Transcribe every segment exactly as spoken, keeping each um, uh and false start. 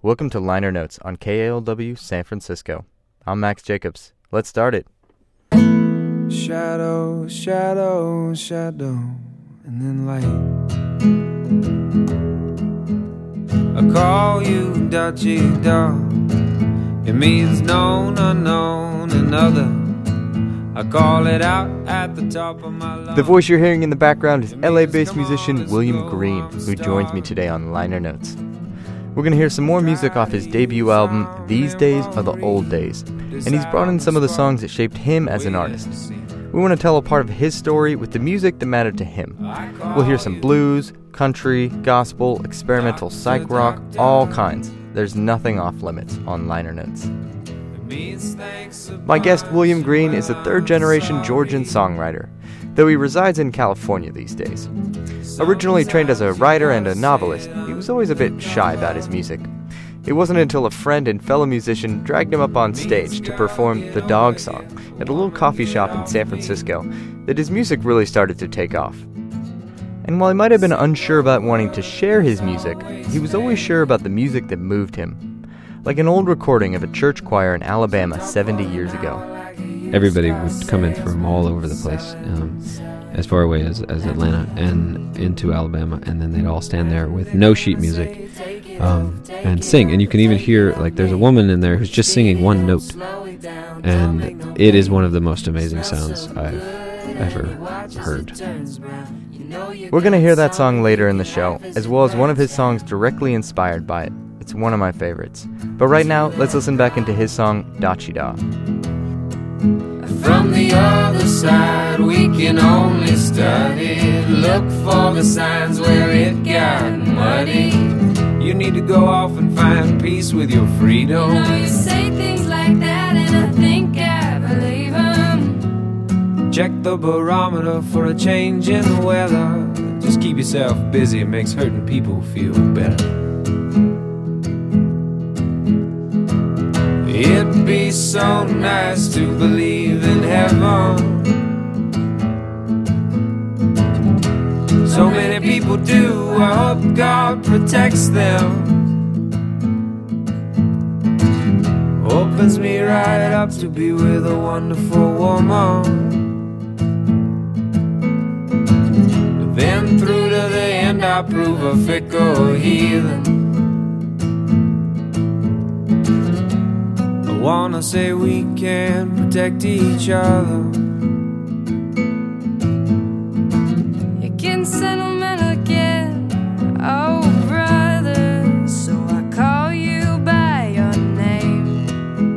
Welcome to Liner Notes on K A L W San Francisco. I'm Max Jacobs. Let's start it. Shadow, shadow, shadow, and then light. I call you Dutchy Dog. It means known, unknown, another. I call it out at the top of my lungs. The voice you're hearing in the background is L A-based musician William Green, who joins me today on Liner Notes. We're going to hear some more music off his debut album, These Days Are the Old Days, and he's brought in some of the songs that shaped him as an artist. We want to tell a part of his story with the music that mattered to him. We'll hear some blues, country, gospel, experimental psych rock, all kinds. There's nothing off limits on Liner Notes. My guest, William Green, is a third-generation Georgian songwriter, though he resides in California these days. Originally trained as a writer and a novelist, he was always a bit shy about his music. It wasn't until a friend and fellow musician dragged him up on stage to perform The Dog Song at a little coffee shop in San Francisco that his music really started to take off. And while he might have been unsure about wanting to share his music, he was always sure about the music that moved him. Like an old recording of a church choir in Alabama seventy years ago. Everybody would come in from all over the place, um, as far away as, as Atlanta and into Alabama, and then they'd all stand there with no sheet music um, and sing. And you can even hear, like, there's a woman in there who's just singing one note, and it is one of the most amazing sounds I've ever heard. We're going to hear that song later in the show, as well as one of his songs directly inspired by it. It's one of my favorites. But right now, let's listen back into his song, Dachshund. From the other side, we can only study. Look for the signs where it got muddy. You need to go off and find peace with your freedom. You know you say things like that and I think I believe them. Check the barometer for a change in the weather. Just keep yourself busy, it makes hurting people feel better. It'd be so nice to believe in heaven. So many people do, I hope God protects them. Opens me right up to be with a wonderful woman. But then through to the end I prove a fickle heathen. Wanna say we can protect each other. You can sentiment again, oh brother. So I call you by your name.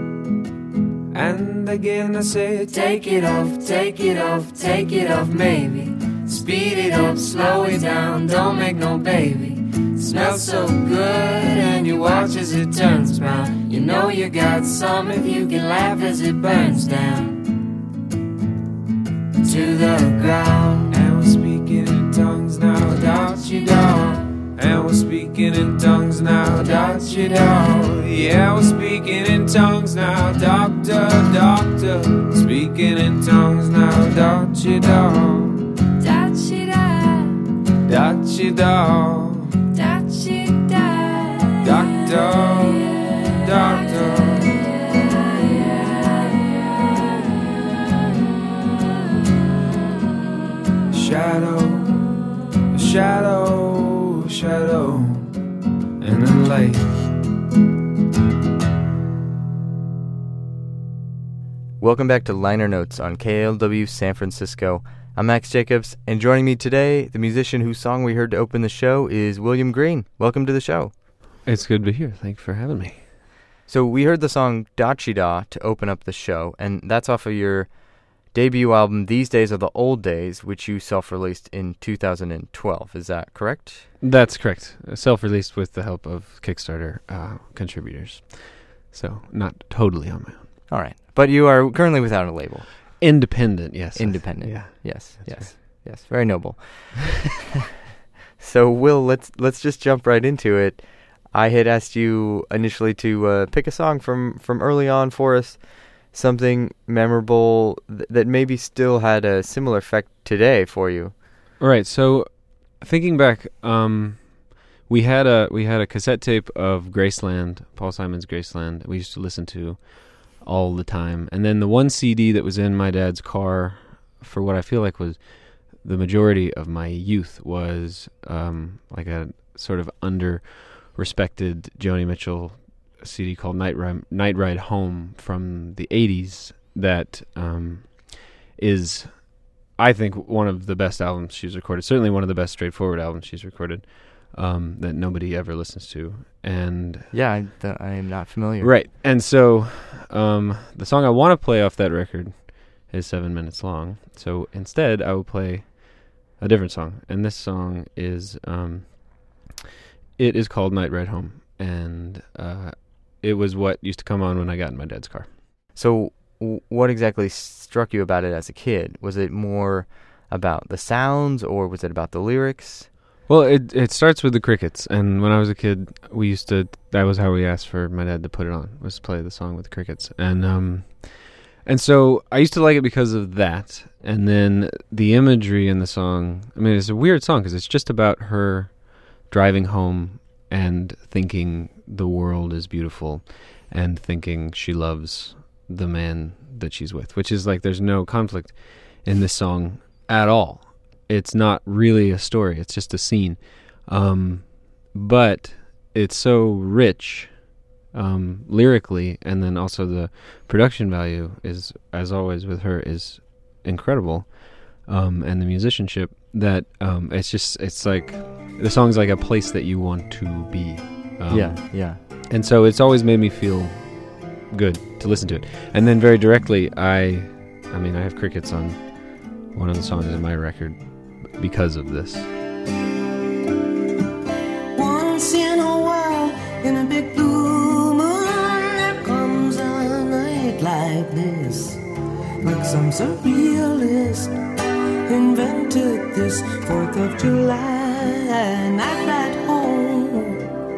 And again I say, take it off, take it off, take it off, maybe. Speed it up, slow it down, don't make no baby. Smells so good and you watch as it turns brown. You know you got some if you can laugh as it burns down to the ground. And we're speaking in tongues now, Dachshund. And we're speaking in tongues now, Dachshund. Yeah, we're speaking in tongues now, doctor, doctor. Speaking in tongues now, Dachshund. Dachshund, Dachshund. Dachshund, Doctor, doctor. Shadow, shadow, shadow, and then light. Welcome back to Liner Notes on K A L W San Francisco. I'm Max Jacobs, and joining me today, the musician whose song we heard to open the show is William Green. Welcome to the show. It's good to be here. Thanks for having me. So we heard the song Dachshund to open up the show, and that's off of your debut album, These Days Are the Old Days, which you self-released in two thousand twelve. Is that correct? That's correct. Self-released with the help of Kickstarter uh, contributors. So not totally on my own. All right. But you are currently without a label. Independent, yes. Independent. Yeah. Yes, That's yes, right. Yes. Very noble. So, Will, let's let's just jump right into it. I had asked you initially to uh, pick a song from, from early on for us, something memorable th- that maybe still had a similar effect today for you. Right. So, thinking back, um, we had a we had a cassette tape of Graceland, Paul Simon's Graceland. We used to listen to all the time, and then the one C D that was in my dad's car for what I feel like was the majority of my youth was um, like a sort of under-respected Joni Mitchell C D called Night Ride, Night Ride Home from the eighties that um, is, I think, one of the best albums she's recorded, certainly one of the best straightforward albums she's recorded um, that nobody ever listens to. And Yeah, I, th- I am not familiar. Right, and so um, the song I want to play off that record is seven minutes long, so instead I will play a different song, and this song is, um, it is called Night Ride Home, and uh, it was what used to come on when I got in my dad's car. So w- what exactly struck you about it as a kid? Was it more about the sounds, or was it about the lyrics? Well, it it starts with the crickets, and when I was a kid, we used to, that was how we asked for my dad to put it on, was play the song with the crickets, and um, and so I used to like it because of that, and then the imagery in the song, I mean, it's a weird song, because it's just about her driving home and thinking the world is beautiful, and thinking she loves the man that she's with, which is like, there's no conflict in this song at all. It's not really a story, it's just a scene. Um, but it's so rich um, lyrically, and then also the production value is, as always with her, is incredible. Um, and the musicianship, that um, it's just, it's like, the song's like a place that you want to be. Um, yeah, yeah. And so it's always made me feel good to listen to it. And then very directly, I, I mean, I have crickets on one of the songs in my record because of this. Once in a while, in a big blue moon, there comes a night like this, like some surrealist invented this fourth of July night ride home.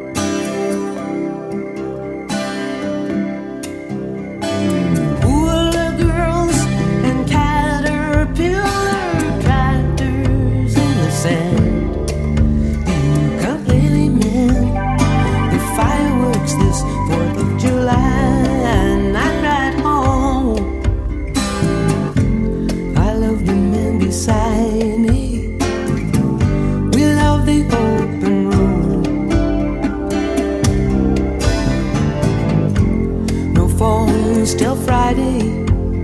Hula girls and caterpillar tractors in the sand, the ukulele men, the fireworks this fourth of July night ride home. I love the men beside me, we love the open road. No phones till Friday,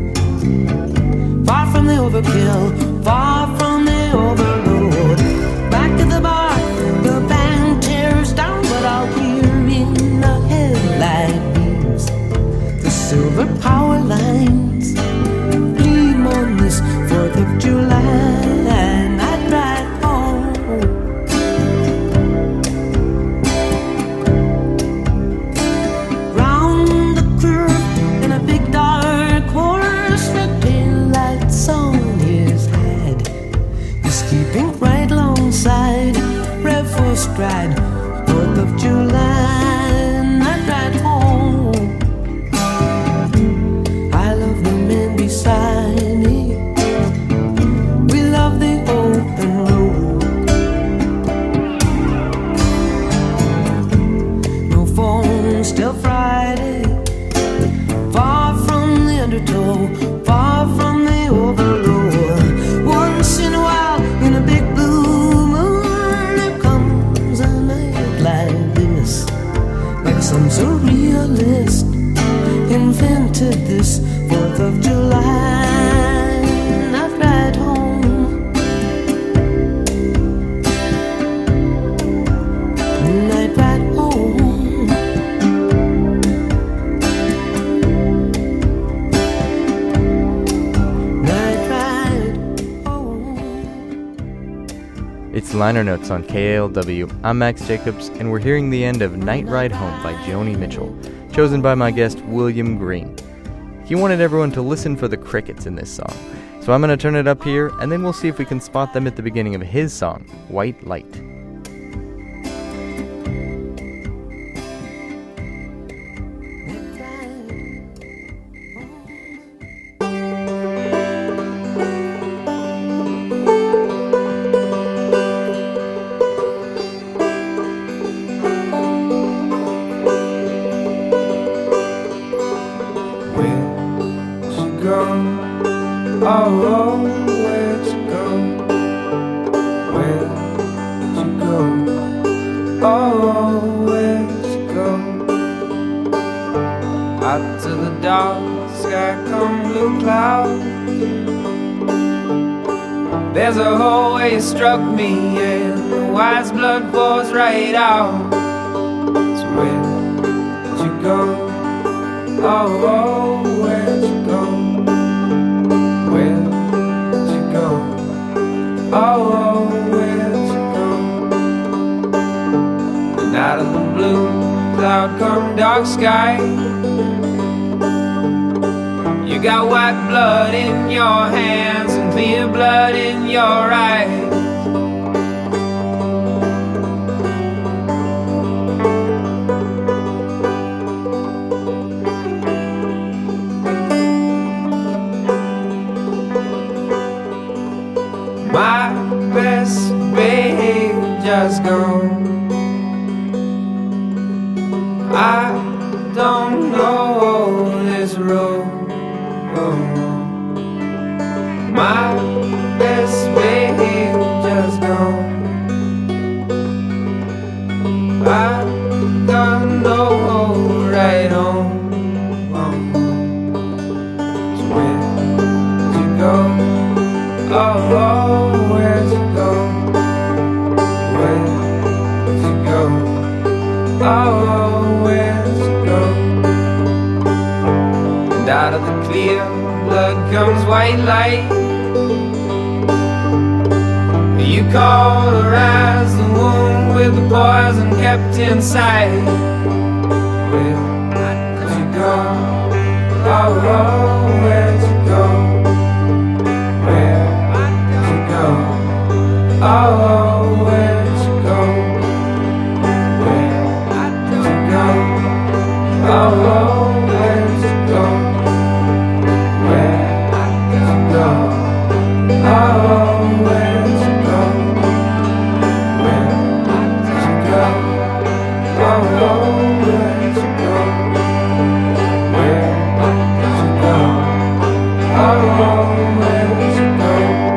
far from the overkill, far from the overload. Back to the bar, the band tears down, but I'll hear in the headlight beams the silver power lines gleam on this fourth of July night ride home. Round the curve in a big dark horse, red taillights on his head, he's keeping right alongside, rev for stride, fourth of July night ride home. I love the men beside me, we love the open road. No phones till Friday, far from the undertow, far from the overload. Once in a while, in a big blue moon, there comes a night like this, like some surrealist invented this fourth of July night ride home. Night ride home. Night ride home. It's Liner Notes on K A L W. I'm Max Jacobs, and we're hearing the end of Night Ride Home by Joni Mitchell, chosen by my guest William Green. He wanted everyone to listen for the crickets in this song, so I'm going to turn it up here, and then we'll see if we can spot them at the beginning of his song, White Light. Oh, where'd you go? Where'd you go? Oh, where'd you go? Out to the dark sky come blue clouds. There's a hole where you struck me, and the wise blood pours right out. So where'd you go? Oh, oh, where'd you go? Where'd you go? Oh, oh, where'd you go? And out of the blue cloud come dark sky. You got white blood in your hands and clear blood in your eyes. My best behaved just gone. I don't know this road. My best behaved just gone. I don't know right on. So where'd you go? Oh, oh, where'd you go? Where'd you go? Oh, where'd you go? And out of the clear blood comes white light. You cauterize the wound with the poison kept inside. Where'd you go? Oh, oh, where'd you go? Where'd you go? Oh, oh, where'd you go? Where'd you go? Oh, oh, where'd you go? Where'd you go? Oh, where'd you go? Where'd you go? Oh, where'd you go? Where'd you go? Oh, where'd you go?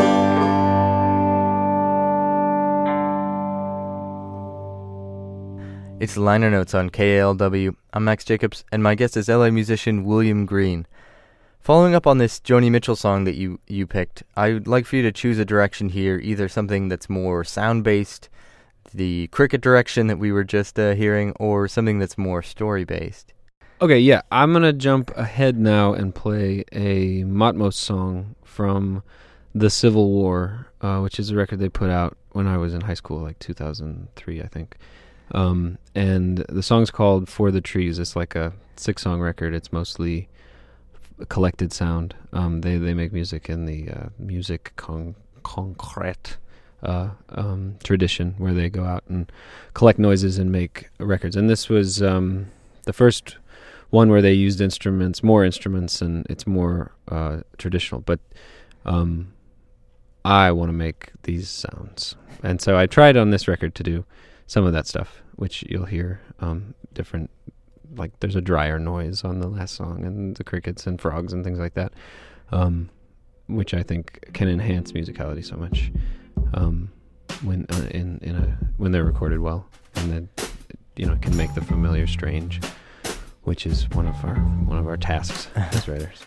It's Liner Notes on K A L W. I'm Max Jacobs, and my guest is L A musician William Green. Following up on this Joni Mitchell song that you, you picked, I would like for you to choose a direction here, either something that's more sound-based, the cricket direction that we were just uh, hearing, or something that's more story-based. Okay, yeah, I'm going to jump ahead now and play a Matmos song from The Civil War, uh, which is a record they put out when I was in high school, like two thousand three, I think. Um, and the song's called For the Trees. It's like a six-song record. It's mostly a collected sound. Um, they, they make music in the uh, music con- concrete uh, um, tradition, where they go out and collect noises and make records. And this was um, the first one where they used instruments, more instruments, and it's more uh, traditional. But um, I want to make these sounds. And so I tried on this record to do some of that stuff, which you'll hear um, different, like there's a drier noise on the last song, and the crickets and frogs and things like that, um, which I think can enhance musicality so much um, when uh, in in a when they're recorded well, and then you know can make the familiar strange, which is one of our one of our tasks as writers.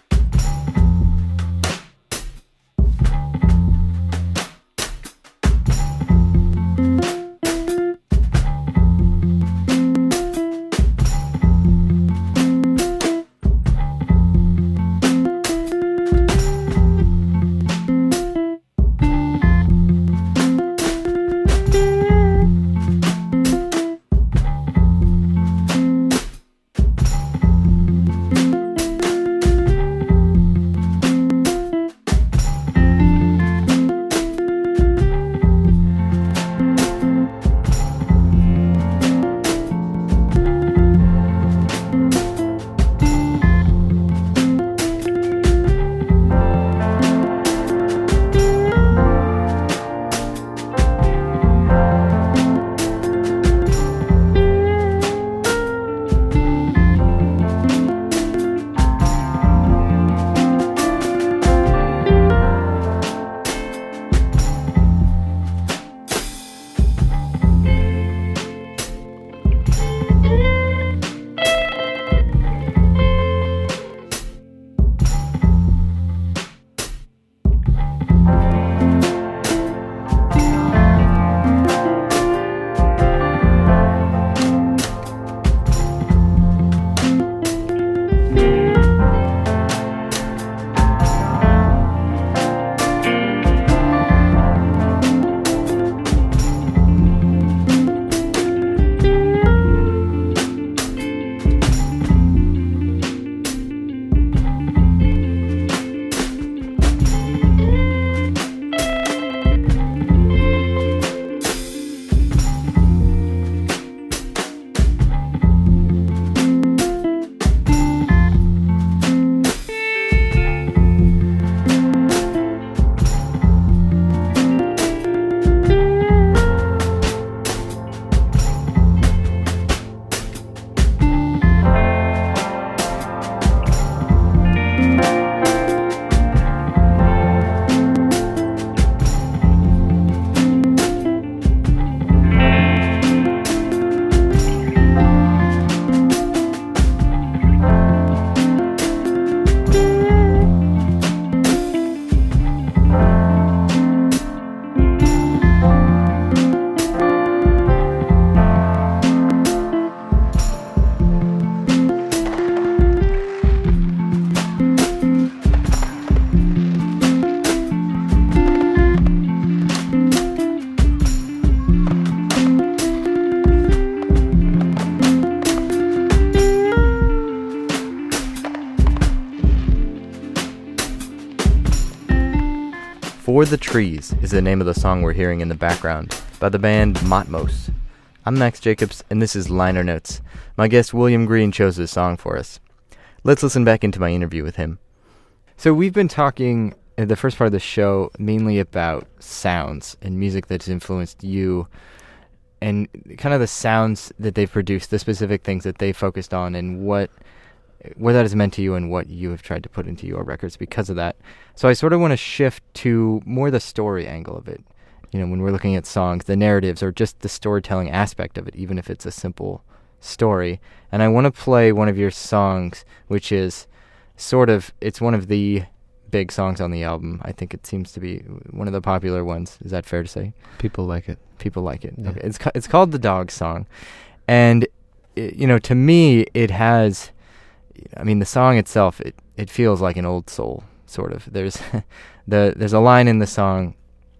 For the Trees is the name of the song we're hearing in the background by the band Matmos. I'm Max Jacobs, and this is Liner Notes. My guest William Green chose this song for us. Let's listen back into my interview with him. So we've been talking in the first part of the show mainly about sounds and music that's influenced you and kind of the sounds that they've produced, the specific things that they focused on, and what what that has meant to you and what you have tried to put into your records because of that. So I sort of want to shift to more the story angle of it. You know, when we're looking at songs, the narratives or just the storytelling aspect of it, even if it's a simple story. And I want to play one of your songs, which is sort of, it's one of the big songs on the album. I think it seems to be one of the popular ones. Is that fair to say? People like it. People like it. Yeah. Okay. It's ca- it's called The Dog Song. And, it, you know, to me, it has... I mean, the song itself, it, it feels like an old soul, sort of. There's the there's a line in the song,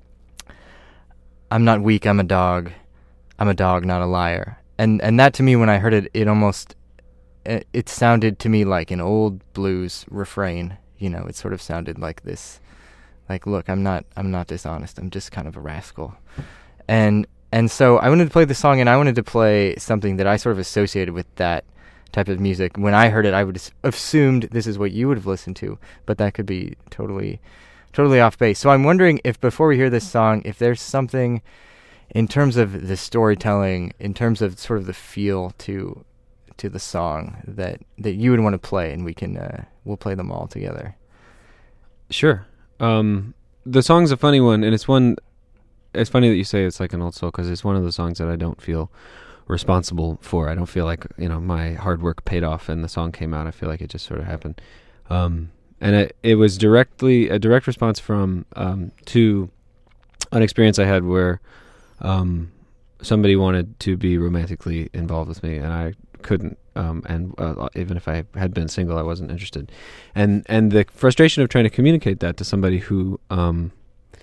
I'm not weak, I'm a dog. I'm a dog, not a liar. And and that to me, when I heard it, it almost, it, it sounded to me like an old blues refrain. You know, it sort of sounded like this, like, look, I'm not I'm not dishonest. I'm just kind of a rascal. And and so I wanted to play the song, and I wanted to play something that I sort of associated with that type of music. When I heard it, I would have assumed this is what you would have listened to, but that could be totally, totally off base. So I'm wondering if before we hear this song, if there's something in terms of the storytelling, in terms of sort of the feel to to the song that that you would want to play, and we can uh, we'll play them all together. Sure. Um, the song's a funny one, and it's one. It's funny that you say it's like an old soul because it's one of the songs that I don't feel responsible for. I don't feel like, you know, my hard work paid off and the song came out. I feel like it just sort of happened. Um, and it, it was directly a direct response from um, to an experience I had where um, somebody wanted to be romantically involved with me, and I couldn't. Um, and uh, even if I had been single, I wasn't interested. And and the frustration of trying to communicate that to somebody who um,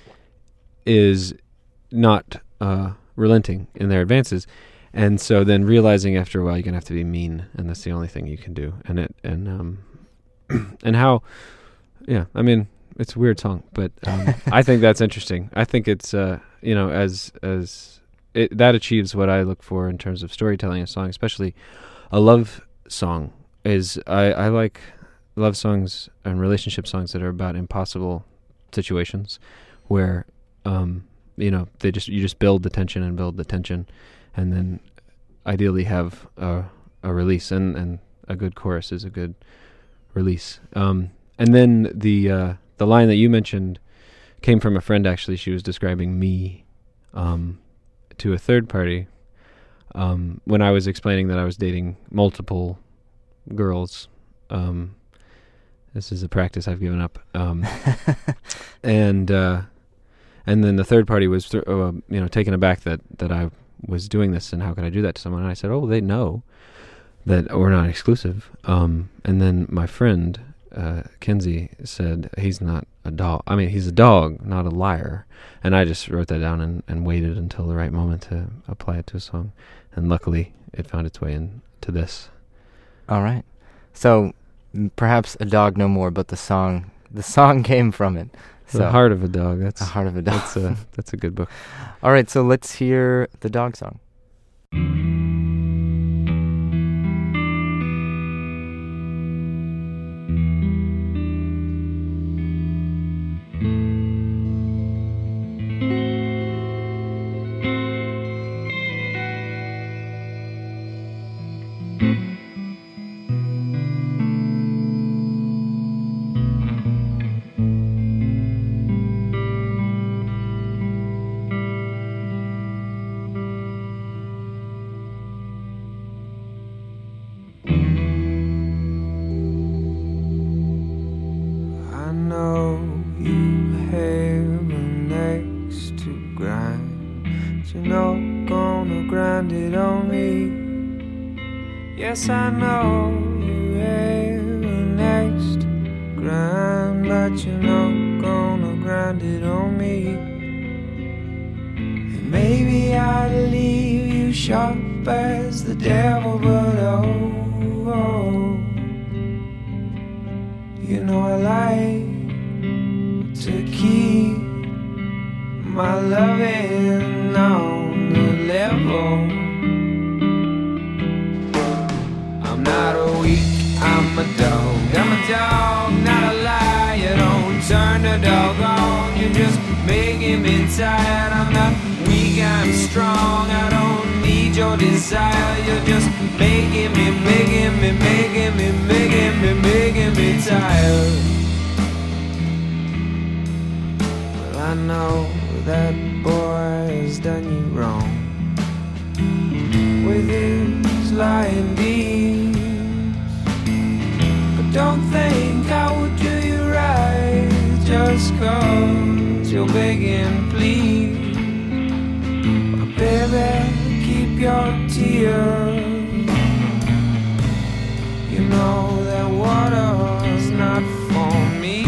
is not uh, relenting in their advances. And so then realizing after a while you're gonna have to be mean, and that's the only thing you can do. And it and um and how, yeah, I mean, it's a weird song, but um, I think that's interesting. I think it's uh you know as as it, that achieves what I look for in terms of storytelling a song, especially a love song. Is I I like love songs and relationship songs that are about impossible situations, where um you know they just you just build the tension and build the tension. And then ideally have a, a release, and, and a good chorus is a good release. Um, and then the uh, the line that you mentioned came from a friend, actually. She was describing me um, to a third party um, when I was explaining that I was dating multiple girls. Um, this is a practice I've given up. Um, and uh, and then the third party was th- uh, you know taken aback that, that I was doing this, and how could I do that to someone? And I said, oh, they know that we're not exclusive. Um, and then my friend, uh, Kenzie, said, he's not a dog. I mean, he's a dog, not a liar. And I just wrote that down and, and waited until the right moment to apply it to a song. And luckily, it found its way into this. All right. So m- perhaps A Dog No More, but the song, the song came from it. So, The Heart of a Dog. That's A Heart of a Dog. That's a, that's a good book. All right, so let's hear The Dog Song. Yes, I know you have an axe to grind, but you're not gonna grind it on me. And maybe I'd leave you sharp as the devil, but oh, oh you know I like to keep my loving on the level. I'm not a weak, I'm a dog. I'm a dog, not a liar. Don't turn the dog on. You're just making me tired. I'm not weak, I'm strong. I don't need your desire. You're just making me, making me, making me, making me, making me tired. Well, I know that boy has done you wrong with his lying deeds. But don't think I would do you right just cause you're begging, please. But baby, keep your tears. You know that water's not for me.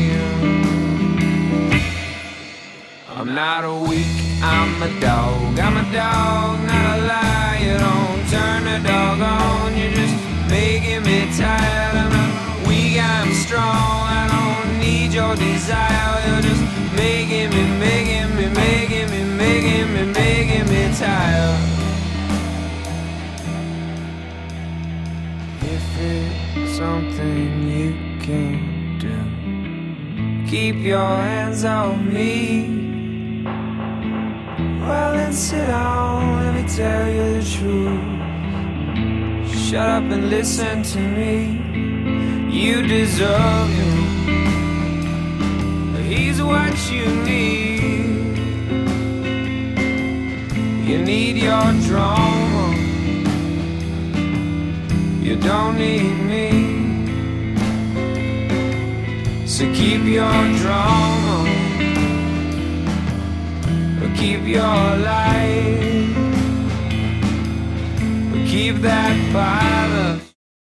I'm not a weak, I'm a dog. I'm a dog, not a liar. Don't turn the dog on. You're just making me tired. I'm not weak, I'm strong. I don't need your desire. You're just making me, making me, making me, making me, making me tired. If it's something you can do, keep your hands on me. Well, then sit down, let me tell you the truth. Shut up and listen to me. You deserve him. He's what you need. You need your drama. You don't need me. So keep your drama. Keep your life, keep that fire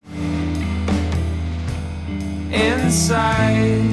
inside.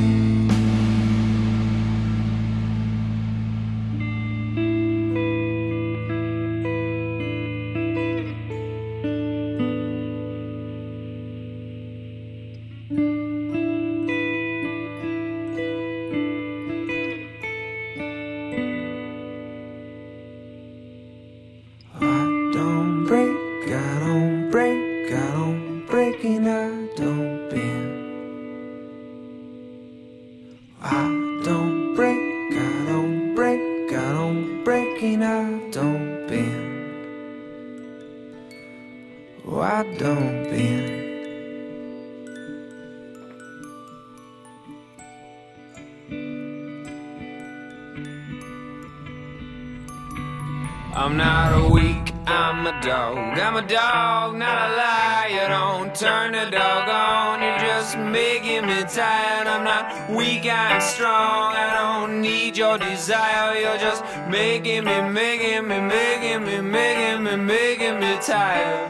I'm not a weak, I'm a dog. I'm a dog, not a liar. Don't turn the dog on. You're just making me tired. I'm not weak, I'm strong. I don't need your desire. You're just making me, making me, making me, making me, making me tired.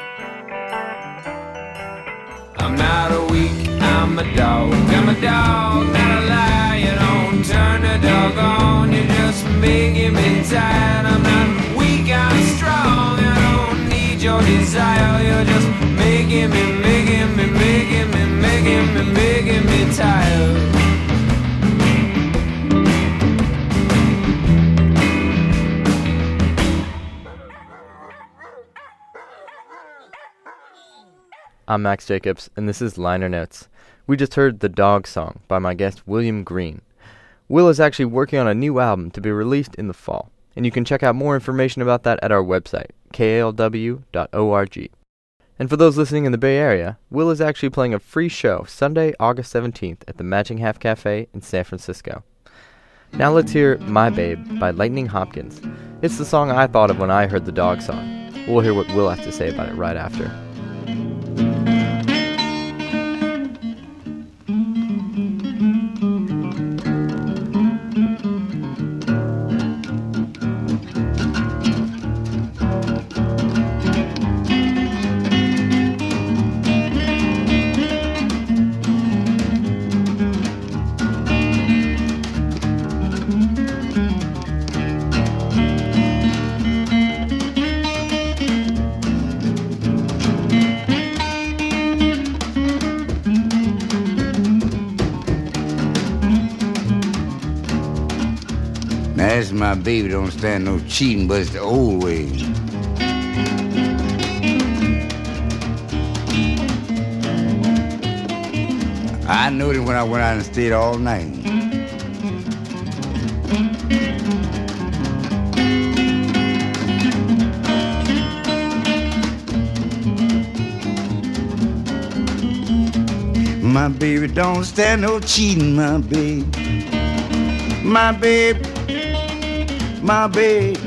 I'm not a weak, I'm a dog. I'm a dog, not a liar. Don't turn the dog on. You're just making me tired. I'm not weak, I'm strong. I don't need your desire. You're just making me, making me, making me, making me, making me tired. I'm Max Jacobs, and this is Liner Notes. We just heard The Dog Song by my guest William Green. Will is actually working on a new album to be released in the fall, and you can check out more information about that at our website, K A L W dot org. And for those listening in the Bay Area, Will is actually playing a free show Sunday, August seventeenth at the Matching Half Cafe in San Francisco. Now let's hear My Babe by Lightning Hopkins. It's the song I thought of when I heard The Dog Song. We'll hear what Will has to say about it right after. That's my baby, don't stand no cheating, but it's the old way. I noticed when I went out and stayed all night. My baby don't stand no cheating, my baby. My baby, my baby.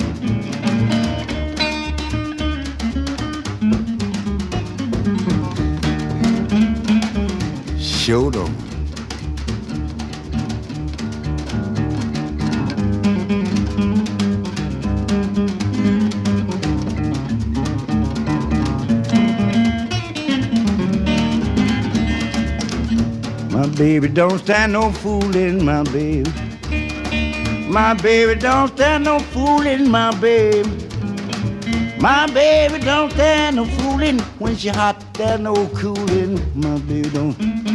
Sure don't. My baby don't stand no fooling, my baby. My baby don't stand no fooling, my baby. My baby don't stand no fooling. When she hot, there no cooling. My baby don't.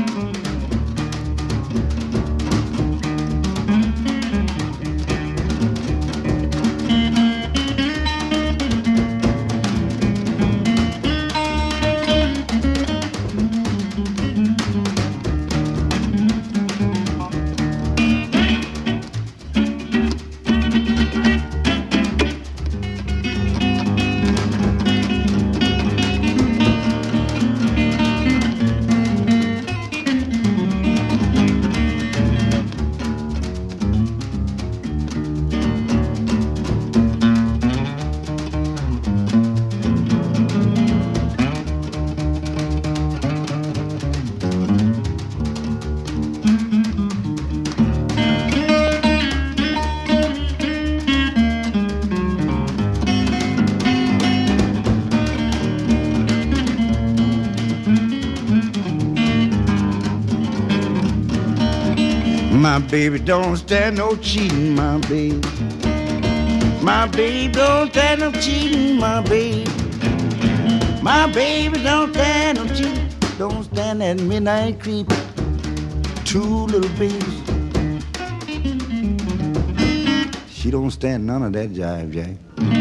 My baby don't stand no cheating, my baby. My baby don't stand no cheating, my baby. My baby don't stand no cheating. Don't stand that midnight creep. Two little babies. She don't stand none of that jive, Jay.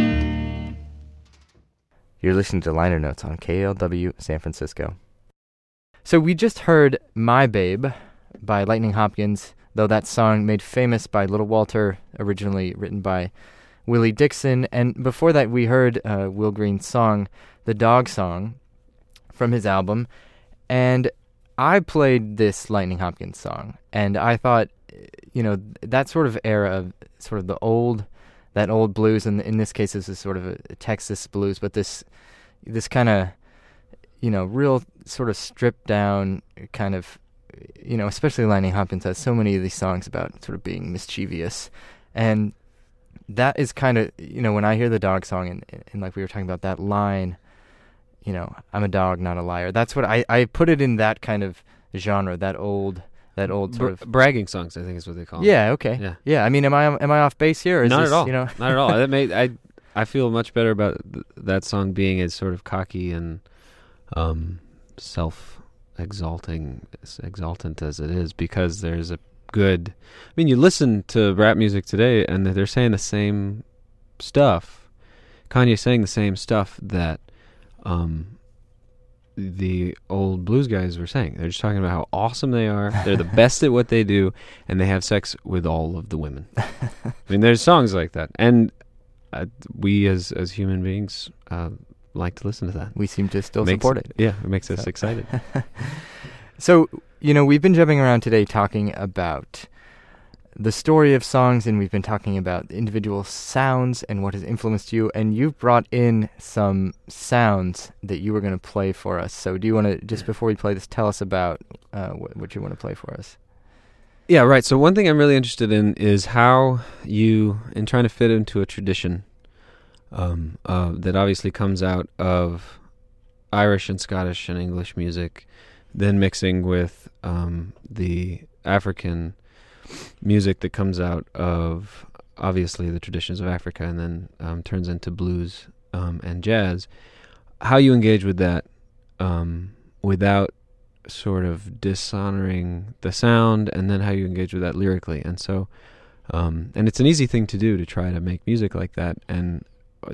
You're listening to Liner Notes on K L W San Francisco. So we just heard My Babe by Lightning Hopkins, though that song made famous by Little Walter, originally written by Willie Dixon. And before that, we heard uh, Will Green's song, The Dog Song, from his album. And I played this Lightning Hopkins song, and I thought, you know, that sort of era of sort of the old, that old blues, and in this case, this is sort of a, a Texas blues, but this, this kind of, you know, real sort of stripped down kind of, you know, especially Lightning Hopkins has so many of these songs about sort of being mischievous. And that is kind of, you know, when I hear the dog song and, and like we were talking about that line, you know, I'm a dog, not a liar. That's what I, I put it in that kind of genre, that old, that old sort Bra- of bragging songs, I think is what they call them. Yeah. Okay. Yeah. Yeah. I mean, am I, am I off base here? Or is Not this, at all. You know? Not at all. That made, I, I feel much better about th- that song being as sort of cocky and, um, self exalting exaltant as it is, because there's a good, I mean, you listen to rap music today and they're saying the same stuff. Kanye's saying the same stuff that um the old blues guys were saying. They're just talking about how awesome they are, they're the best at what they do, and they have sex with all of the women. I mean, there's songs like that, and uh, we as as human beings uh like to listen to that. We seem to still makes, support it. Yeah, it makes so. us excited. So, you know, we've been jumping around today talking about the story of songs, and we've been talking about individual sounds and what has influenced you, and you've brought in some sounds that you were going to play for us. So do you want to, just before we play this, tell us about uh, what, what you want to play for us? Yeah, right. So one thing I'm really interested in is how you, in trying to fit into a tradition um, uh, that obviously comes out of Irish and Scottish and English music, then mixing with um, the African music that comes out of obviously the traditions of Africa, and then um, turns into blues um, and jazz. How you engage with that um, without sort of dishonoring the sound, and then how you engage with that lyrically. And so Um, and it's an easy thing to do to try to make music like that. And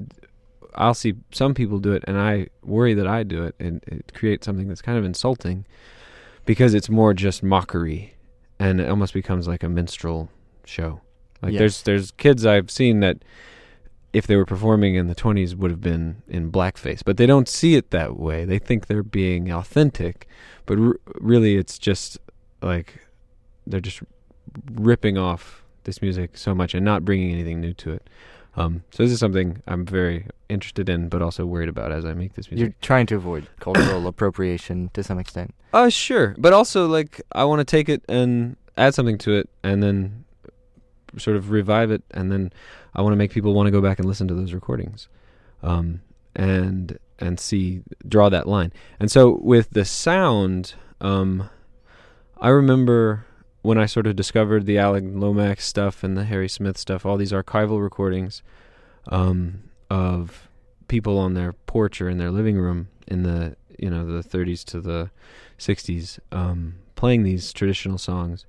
I'll see some people do it, and I worry that I do it, and it creates something that's kind of insulting because it's more just mockery, and it almost becomes like a minstrel show. Like Yes. there's there's kids I've seen that if they were performing in the twenties would have been in blackface, but they don't see it that way. They think they're being authentic, but r- really it's just like they're just ripping off this music so much and not bringing anything new to it. Um, so this is something I'm very interested in, but also worried about as I make this music. You're trying to avoid cultural appropriation to some extent. Uh, sure. But also, like, I want to take it and add something to it and then sort of revive it, and then I want to make people want to go back and listen to those recordings, um, and and see, draw that line. And so with the sound, um, I remember when I sort of discovered the Alan Lomax stuff and the Harry Smith stuff, all these archival recordings um, of people on their porch or in their living room in the, you know, the thirties to the sixties, um, playing these traditional songs,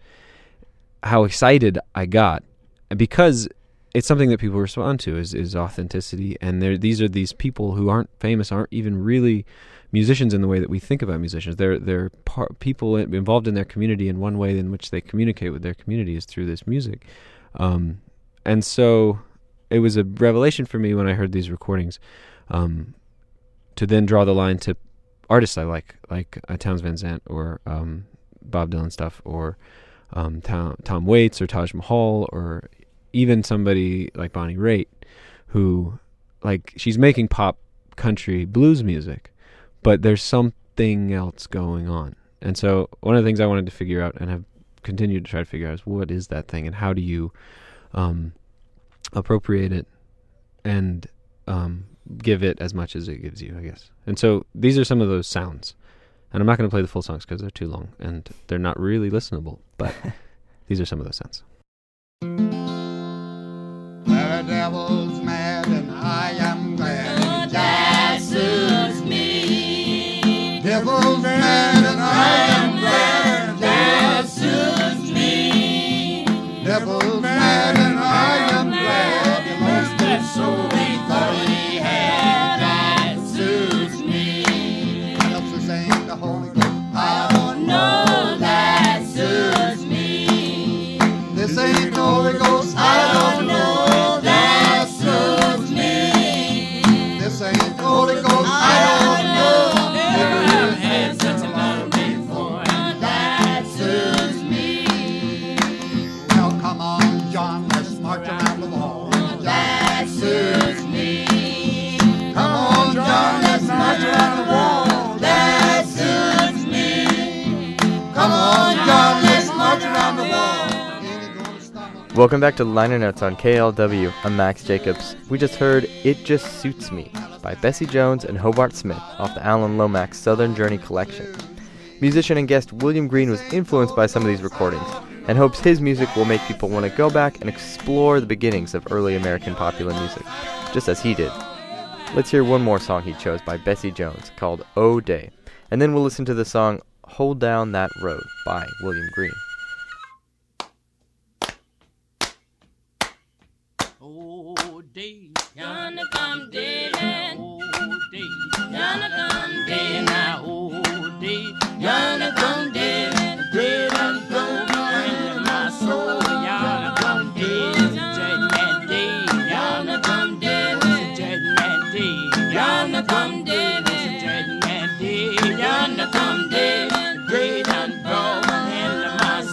how excited I got. And because it's something that people respond to is, is authenticity. And there, these are these people who aren't famous, aren't even really musicians in the way that we think about musicians. They're they're par- people involved in their community, in one way in which they communicate with their community is through this music. Um, and so it was a revelation for me when I heard these recordings, um, to then draw the line to artists I like, like uh, Townes Van Zandt or um, Bob Dylan stuff, or um, Tom, Tom Waits or Taj Mahal, or even somebody like Bonnie Raitt, who, like, she's making pop country blues music, but there's something else going on. And so one of the things I wanted to figure out and have continued to try to figure out is what is that thing, and how do you um, appropriate it and um, give it as much as it gives you, I guess. And so these are some of those sounds. And I'm not going to play the full songs because they're too long and they're not really listenable, but these are some of those sounds. The devil's mad and I am glad. Oh, that suits me. Devil's mad and I am glad. That suits me. Devil's mad and I am glad. He lost his soul he thought he had. That suits me. What else is saying the Holy Ghost? I don't No, that suits me. This ain't the Holy Ghost. I don't know. That suits me. This ain't the Holy Ghost. I don't know. Never Never had such a love before. That suits me. Now come on, John, let's march around the wall. That suits me. Come on, John, let's march around the wall. That suits me. Come on, John, let's march around the wall. Ain't it gonna stop? Welcome back to Liner Notes on K L W. I'm Max Jacobs. We just heard It Just Suits Me by Bessie Jones and Hobart Smith off the Alan Lomax Southern Journey collection. Musician and guest William Green was influenced by some of these recordings and hopes his music will make people want to go back and explore the beginnings of early American popular music, just as he did. Let's hear one more song he chose by Bessie Jones called Oh Day, and then we'll listen to the song Hold Down That Road by William Green. Oh, day, Gonna come David. oh, day, Gonna come David. now, oh, day, Gonna come David. day done go into my soul. Yana come day, that day, Gonna come David. that day, Gonna come David. that day, Gonna come David. day done go into my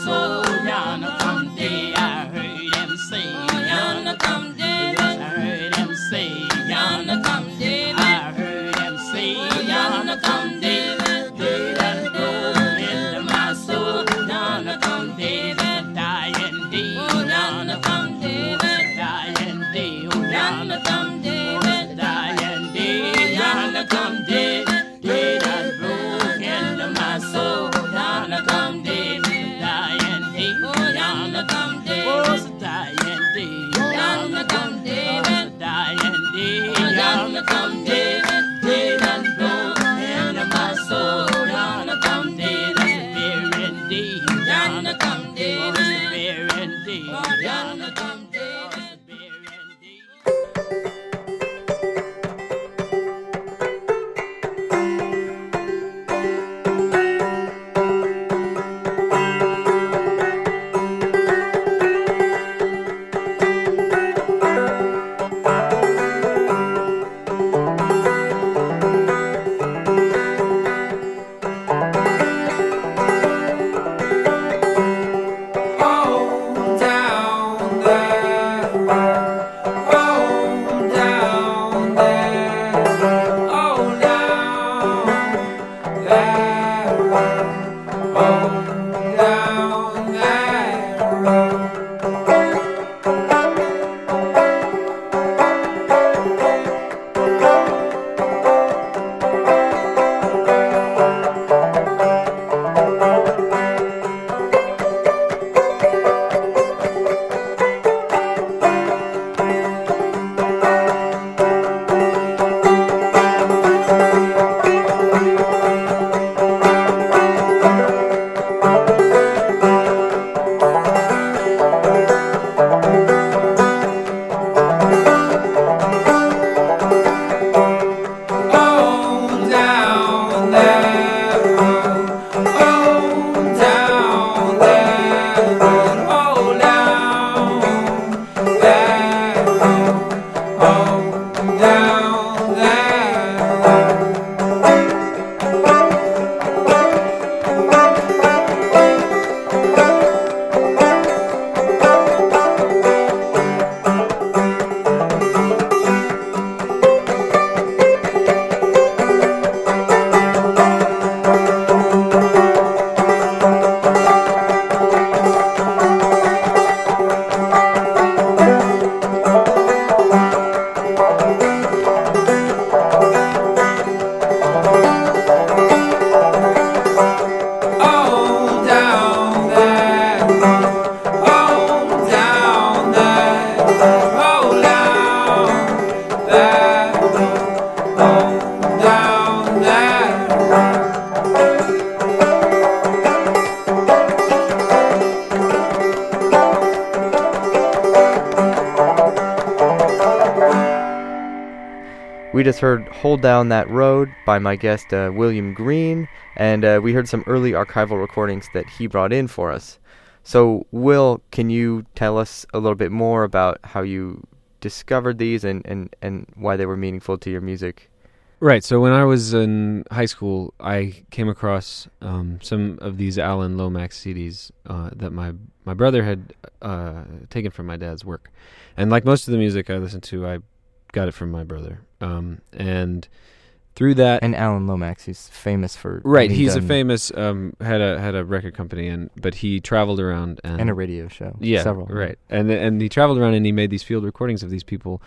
We just heard Hold Down That Road by my guest uh, William Green, and uh, we heard some early archival recordings that he brought in for us. So, Will, can you tell us a little bit more about how you discovered these and, and, and why they were meaningful to your music? Right, so when I was in high school, I came across um, some of these Alan Lomax C Ds uh, that my, my brother had uh, taken from my dad's work. And like most of the music I listened to, I got it from my brother. Um, and through that... And Alan Lomax, he's famous for... Right, he's a famous, um, had a had a record company, and but he traveled around and... And a radio show. Yeah, several. Right. And and he traveled around and he made these field recordings of these people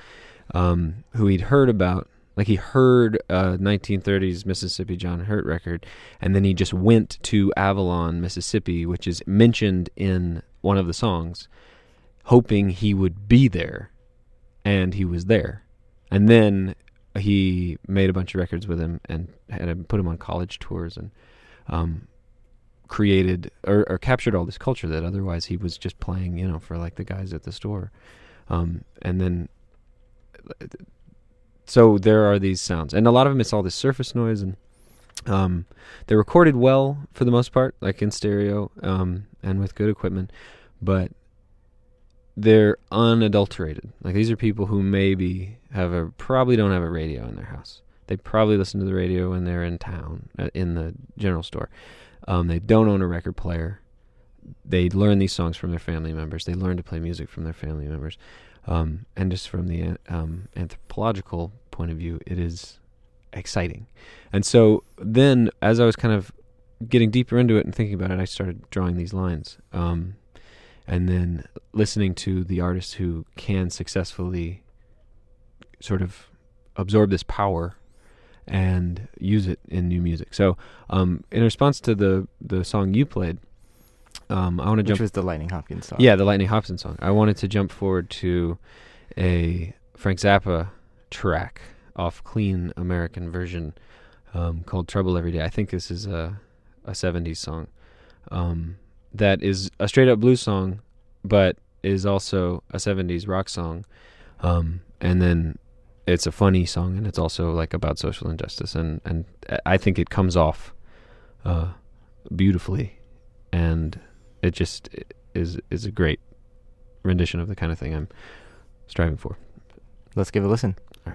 um, who he'd heard about. Like he heard a nineteen thirties Mississippi John Hurt record, and then he just went to Avalon, Mississippi, which is mentioned in one of the songs, hoping he would be there, and he was there. And then he made a bunch of records with him and had him put him on college tours and um, created or, or captured all this culture that otherwise he was just playing, you know, for like the guys at the store. Um, and then, so there are these sounds, and a lot of them it's all this surface noise, and um, they're recorded well for the most part, like in stereo um, and with good equipment, but they're unadulterated. Like these are people who maybe have a probably don't have a radio in their house. They probably listen to the radio when they're in town uh, in the general store. Um, they don't own a record player. They learn these songs from their family members. They learn to play music from their family members. Um, and just from the um, anthropological point of view, it is exciting. And so then, as I was kind of getting deeper into it and thinking about it, I started drawing these lines. Um, and then listening to the artists who can successfully sort of absorb this power and use it in new music. So um, in response to the, the song you played, um, I want to jump... Which was the Lightning Hopkins song. Yeah, the Lightning Hopkins song. I wanted to jump forward to a Frank Zappa track off Clean American Version um, called Trouble Every Day. I think this is a, a seventies song. Um, that is a straight-up blues song, but is also a seventies rock song. Um, and then it's a funny song, and it's also like about social injustice. And, and I think it comes off uh, beautifully, and it just is is a great rendition of the kind of thing I'm striving for. Let's give it a listen. All right.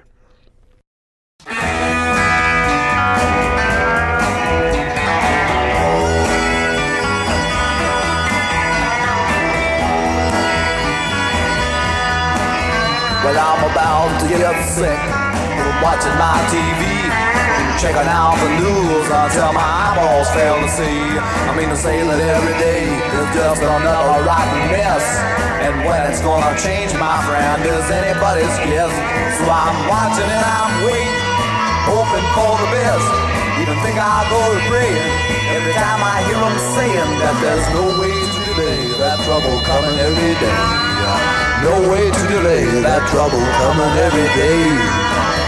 Well, I'm about to get sick from watching my T V. checking out the news until my eyeballs fail to see. I mean to say that every day is just another rotten mess, and when it's gonna change, my friend, is anybody's guess. So I'm watching and I'm waiting, hoping for the best. Even think I'll go to praying every time I hear them saying that there's no way to delay that trouble coming every day. No way to delay that trouble coming every day.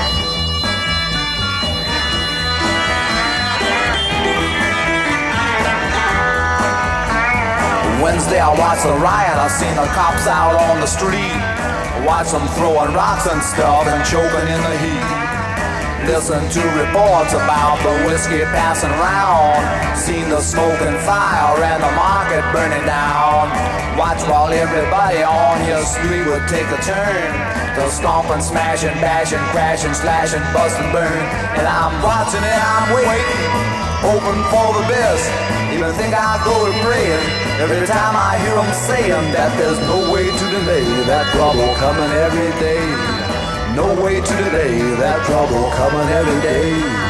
Wednesday I watched the riot, I seen the cops out on the street. Watch them throwing rocks and stuff and choking in the heat. Listen to reports about the whiskey passing round. Seen the smoke and fire and the market burning down. Watch while everybody on your street would take a turn. The stomping, smashing, bashing, crashing, slashing, busting, burn. And I'm watching and I'm waiting, hoping for the best. Even think I'll go to praying every time I hear them saying that there's no way to delay that trouble coming every day. No way to delay that trouble coming every day.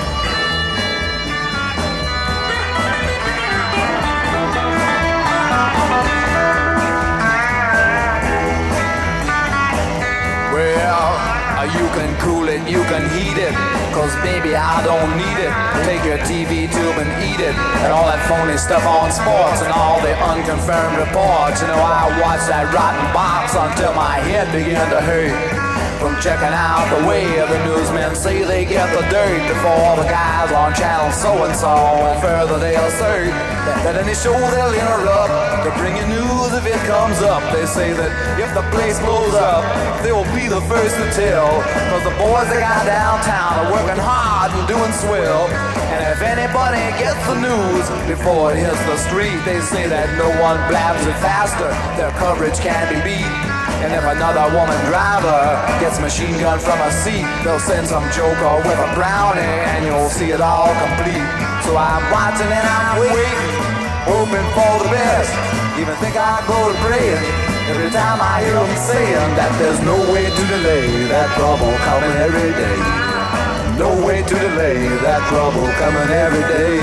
You can cool it, you can heat it, cause baby I don't need it. Take your T V tube and eat it, and all that phony stuff on sports and all the unconfirmed reports. You know, I watched that rotten box until my head began to hurt from checking out the way the newsmen say they get the dirt before the guys on channel so-and-so, and further they assert that any show they'll interrupt to bring you news if it comes up. They say that if the place blows up, they will be the first to tell, cause the boys they got downtown are working hard and doing swell. And if anybody gets the news before it hits the street, they say that no one blabs it faster, their coverage can't be beat. And if another woman driver gets machine gun from a seat, they'll send some joker with a brownie and you'll see it all complete. So I'm watching and I'm waiting, hoping for the best. Even think I'll go to praying every time I hear them saying that there's no way to delay that trouble coming every day. No way to delay that trouble coming every day.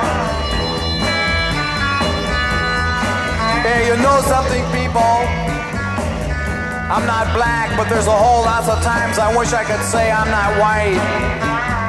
Hey, you know something, people? I'm not black, but there's a whole lot of times I wish I could say I'm not white.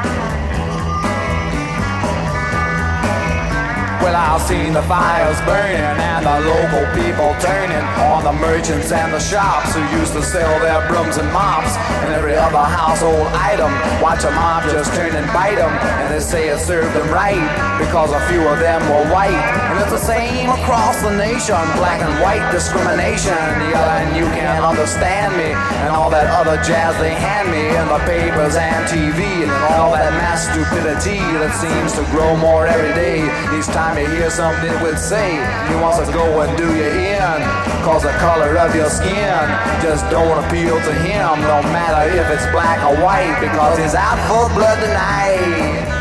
Well, I've seen the fires burning and the local people turning on the merchants and the shops who used to sell their brooms and mops and every other household item. Watch a mob just turn and bite them, and they say it served them right because a few of them were white. And it's the same across the nation, black and white discrimination. Yeah, and you can't understand me and all that other jazz they hand me in the papers and T V and all that mass stupidity that seems to grow more every day. Each time you hear something it would say, he wants to go and do you in, cause the color of your skin just don't appeal to him, no matter if it's black or white, because he's out for blood tonight.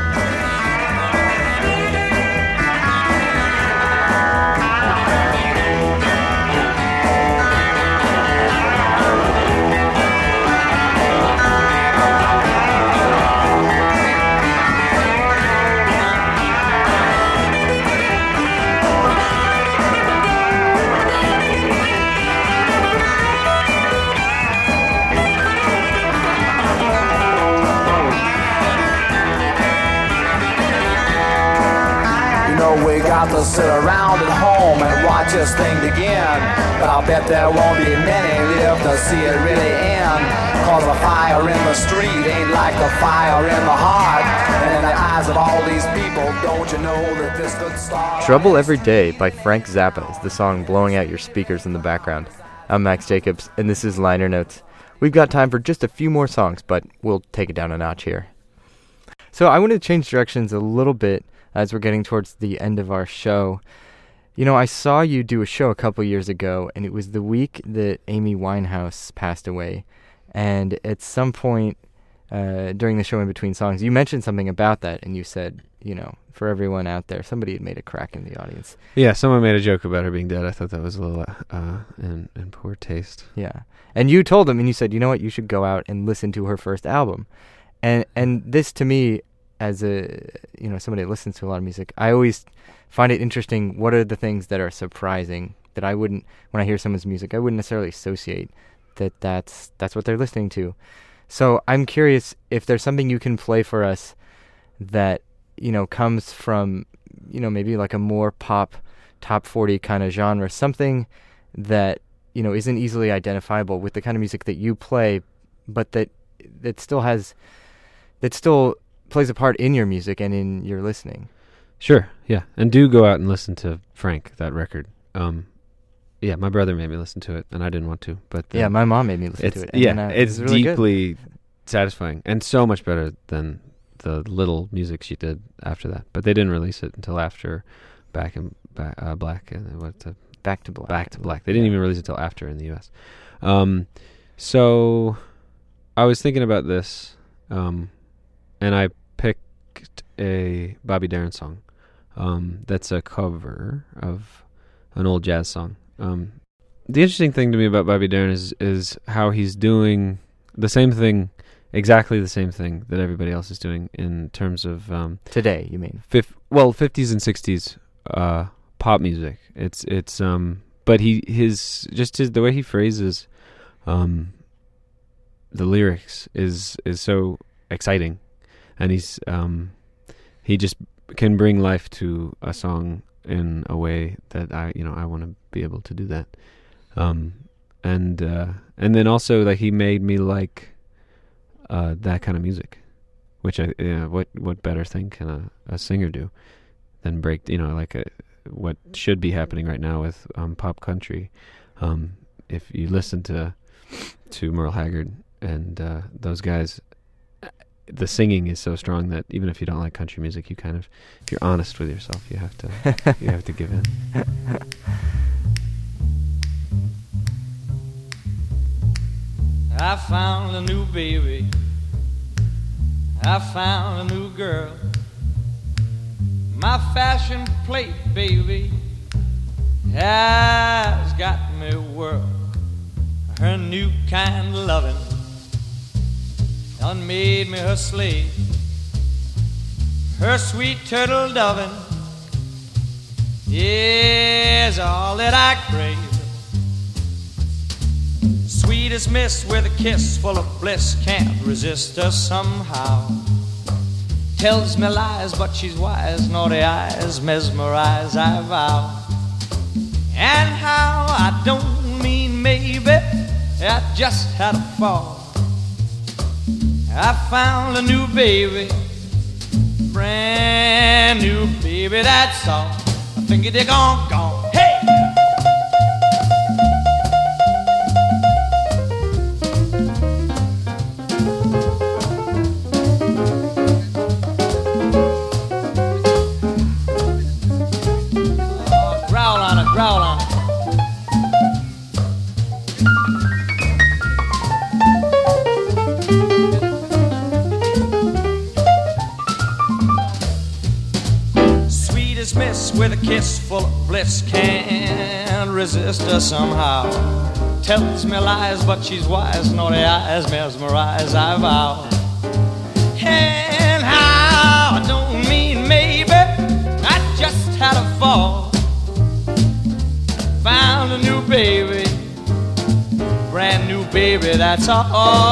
We got to sit around at home and watch this thing begin, but I'll bet there won't be many live to see it really end, cause the fire in the street ain't like the fire in the heart, and in the eyes of all these people, don't you know that this could start? Trouble Every Day by Frank Zappa is the song blowing out your speakers in the background. I'm Max Jacobs, and this is Liner Notes. We've got time for just a few more songs, but we'll take it down a notch here. So I want to change directions a little bit as we're getting towards the end of our show. You know, I saw you do a show a couple years ago, and it was the week that Amy Winehouse passed away. And at some point uh, during the show in between songs, you mentioned something about that, and you said, you know, for everyone out there, somebody had made a crack in the audience. Yeah, someone made a joke about her being dead. I thought that was a little uh, in, in poor taste. Yeah. And you told them, and you said, you know what, you should go out and listen to her first album. And and this to me, as a you know somebody that listens to a lot of music, I always find it interesting. What are the things that are surprising that I wouldn't, when I hear someone's music, I wouldn't necessarily associate that that's that's what they're listening to. So I'm curious if there's something you can play for us that you know comes from you know maybe like a more pop top forty kind of genre, something that you know isn't easily identifiable with the kind of music that you play, but that that still has that still plays a part in your music and in your listening. Sure, yeah. And do go out and listen to Frank, that record. Um, yeah, my brother made me listen to it, and I didn't want to. But yeah, my mom made me listen to it. And yeah, then, uh, it's it was really deeply good. satisfying, and so much better than the little music she did after that. But they didn't release it until after Back in back, uh, Black and what the Back to Black. Back to Black. They didn't even release it until after in the U S. Um, so I was thinking about this, um, and I picked a Bobby Darin song. Um, that's a cover of an old jazz song. Um, the interesting thing to me about Bobby Darin is is how he's doing the same thing, exactly the same thing that everybody else is doing in terms of um, today. You mean? Fif- well, fifties and sixties uh, pop music. It's it's um, but he his just his the way he phrases um, the lyrics is is so exciting, and he's um, he just can bring life to a song in a way that I, you know, I want to be able to do that. Um, and, uh, and then also like he made me like, uh, that kind of music, which I, you know, what, what better thing can a, a singer do than break, you know, like a, what should be happening right now with, um, pop country. Um, if you listen to, to Merle Haggard and, uh, those guys, the singing is so strong that even if you don't like country music, you kind of, if you're honest with yourself, you have to, you have to give in. I found a new baby. I found a new girl. My fashion plate, baby, has got me whirled. Her new kind of loving done made me her slave. Her sweet turtle dovin' is all that I crave. Sweetest miss with a kiss full of bliss, can't resist her somehow. Tells me lies, but she's wise, naughty eyes mesmerize, I vow. And how, I don't mean maybe, I just had a fall. I found a new baby, brand new baby, that's all. I think they're gone, gone, hey! Oh, growl on it, growl on it. Miss with a kiss full of bliss, can't resist her somehow. Tells me lies, but she's wise, naughty eyes mesmerize, I vow. And how, I don't mean maybe, I just had a fall. Found a new baby, brand new baby, that's all.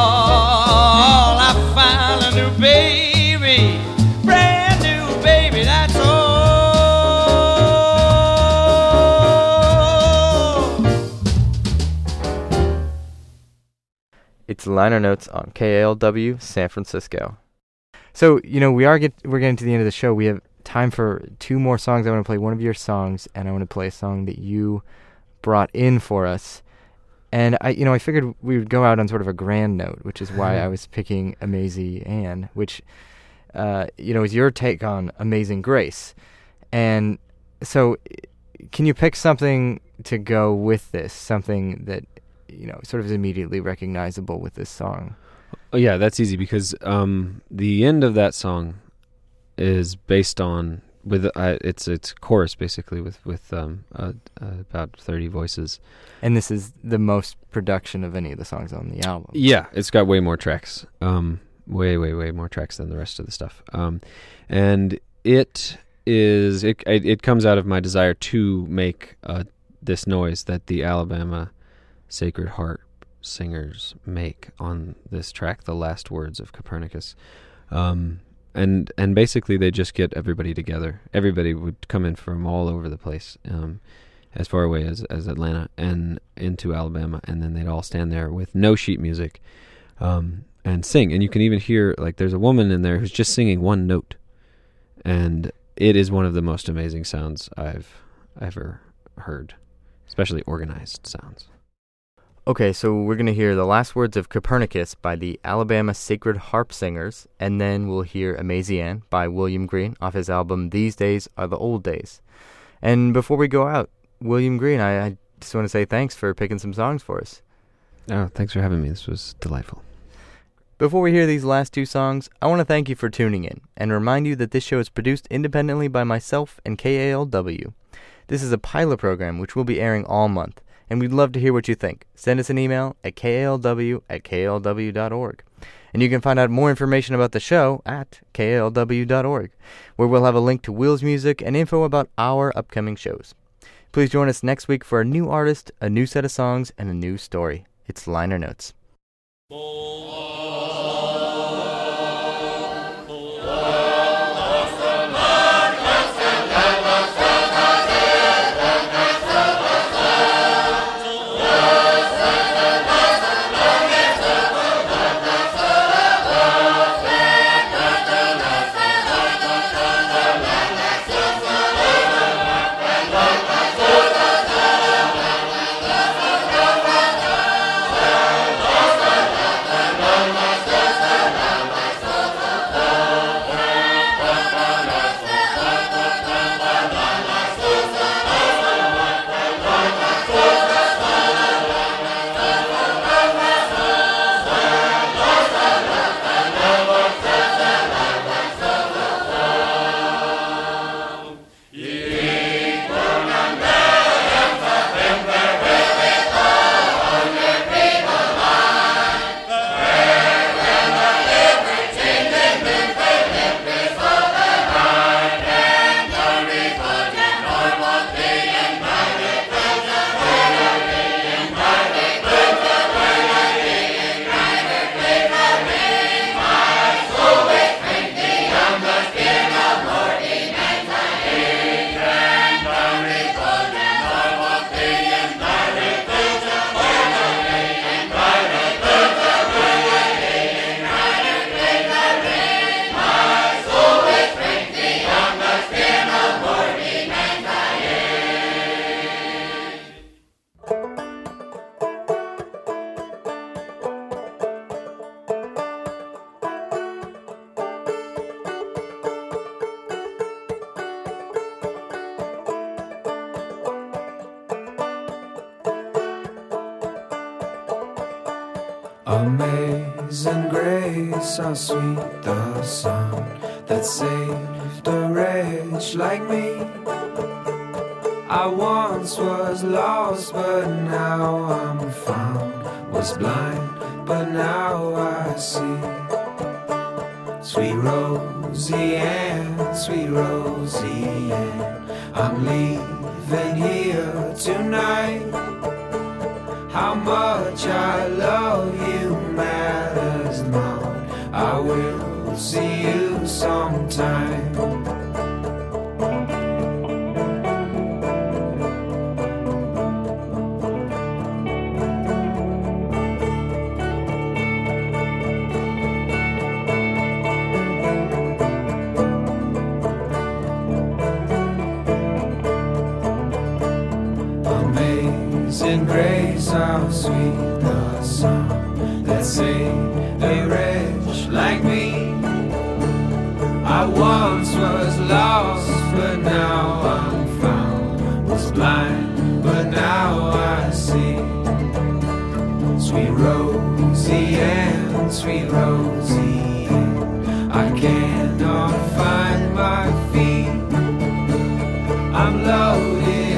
I found a new baby, brand new baby, that's all. It's Liner Notes on K A L W San Francisco. So, you know, we are get we're getting to the end of the show. We have time for two more songs. I want to play one of your songs, and I want to play a song that you brought in for us. And I, you know, I figured we would go out on sort of a grand note, which is why I was picking Amazing Anne, which, uh, you know, is your take on Amazing Grace. And so, can you pick something to go with this? Something that, you know, sort of is immediately recognizable with this song. Oh yeah, that's easy because um, the end of that song is based on with uh, it's it's chorus basically with with um, uh, uh, about thirty voices, and this is the most production of any of the songs on the album. Yeah, it's got way more tracks, um, way, way, way more tracks than the rest of the stuff. Um, and it is it it it comes out of my desire to make uh, this noise that the Alabama Sacred Harp singers make on this track, The Last Words of Copernicus. Um, and and basically they just get everybody together. Everybody would come in from all over the place, um, as far away as, as Atlanta and into Alabama, and then they'd all stand there with no sheet music um, and sing. And you can even hear, like, there's a woman in there who's just singing one note. And it is one of the most amazing sounds I've ever heard, especially organized sounds. Okay, so we're going to hear The Last Words of Copernicus by the Alabama Sacred Harp Singers, and then we'll hear Amazian by William Green off his album These Days Are the Old Days. And before we go out, William Green, I, I just want to say thanks for picking some songs for us. Oh, thanks for having me. This was delightful. Before we hear these last two songs, I want to thank you for tuning in, and remind you that this show is produced independently by myself and K A L W. This is a pilot program which will be airing all month, and we'd love to hear what you think. Send us an email at K A L W at K A L W dot org. And you can find out more information about the show at K A L W dot org, where we'll have a link to Will's music and info about our upcoming shows. Please join us next week for a new artist, a new set of songs, and a new story. It's Liner Notes. Amazing grace, how sweet the sound that saved a wretch like me. I once was lost, but now I'm found. Was blind, but now I see. Sweet Rosie Ann, sweet Rosie Ann, I'm leaving here tonight. How much I love you matters not. I will see you sometime. Amazing grace, how sweet the sound that saved a wretch like me. I once was lost, but now I'm found. Was blind, but now I see. Sweet Rosie Ann, sweet Rosie Ann, I cannot find my feet. I'm loaded